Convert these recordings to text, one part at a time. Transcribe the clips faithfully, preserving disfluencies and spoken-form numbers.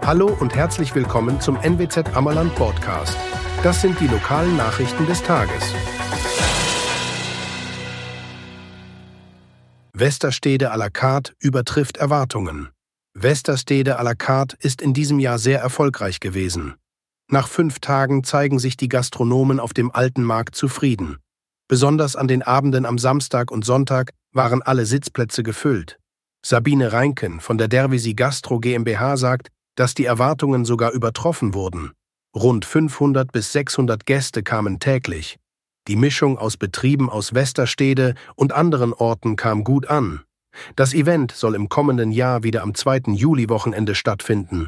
Hallo und herzlich willkommen zum N W Z Ammerland Podcast. Das sind die lokalen Nachrichten des Tages. Westerstede à la carte übertrifft Erwartungen. Westerstede à la carte ist in diesem Jahr sehr erfolgreich gewesen. Nach fünf Tagen zeigen sich die Gastronomen auf dem alten Markt zufrieden. Besonders an den Abenden am Samstag und Sonntag waren alle Sitzplätze gefüllt. Sabine Reinken von der Dervisi Gastro GmbH sagt, dass die Erwartungen sogar übertroffen wurden. Rund fünfhundert bis sechshundert Gäste kamen täglich. Die Mischung aus Betrieben aus Westerstede und anderen Orten kam gut an. Das Event soll im kommenden Jahr wieder am zweiten Juli-Wochenende stattfinden.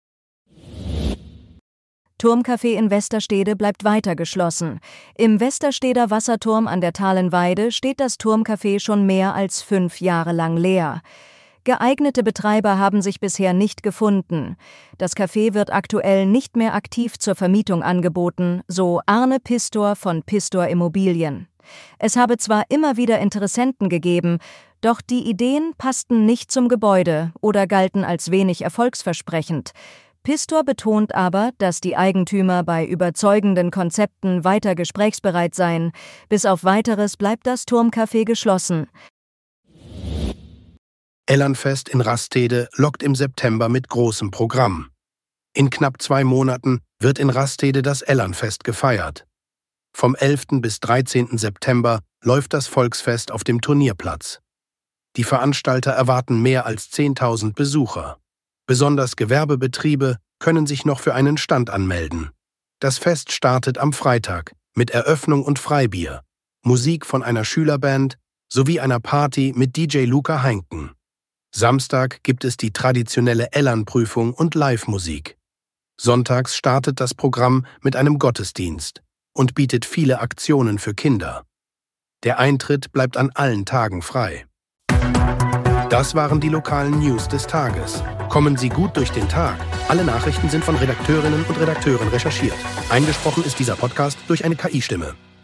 Turmcafé in Westerstede bleibt weiter geschlossen. Im Westersteder Wasserturm an der Thalenweide steht das Turmcafé schon mehr als fünf Jahre lang leer. Geeignete Betreiber haben sich bisher nicht gefunden. Das Café wird aktuell nicht mehr aktiv zur Vermietung angeboten, so Arne Pistor von Pistor Immobilien. Es habe zwar immer wieder Interessenten gegeben, doch die Ideen passten nicht zum Gebäude oder galten als wenig erfolgsversprechend. Pistor betont aber, dass die Eigentümer bei überzeugenden Konzepten weiter gesprächsbereit seien. Bis auf Weiteres bleibt das Turmcafé geschlossen. Elernfest in Rastede lockt im September mit großem Programm. In knapp zwei Monaten wird in Rastede das Elernfest gefeiert. Vom elften bis dreizehnten September läuft das Volksfest auf dem Turnierplatz. Die Veranstalter erwarten mehr als zehntausend Besucher. Besonders Gewerbebetriebe können sich noch für einen Stand anmelden. Das Fest startet am Freitag mit Eröffnung und Freibier, Musik von einer Schülerband sowie einer Party mit D J Luca Heinken. Samstag gibt es die traditionelle Ellernprüfung und Live-Musik. Sonntags startet das Programm mit einem Gottesdienst und bietet viele Aktionen für Kinder. Der Eintritt bleibt an allen Tagen frei. Das waren die lokalen News des Tages. Kommen Sie gut durch den Tag. Alle Nachrichten sind von Redakteurinnen und Redakteuren recherchiert. Eingesprochen ist dieser Podcast durch eine K I-Stimme.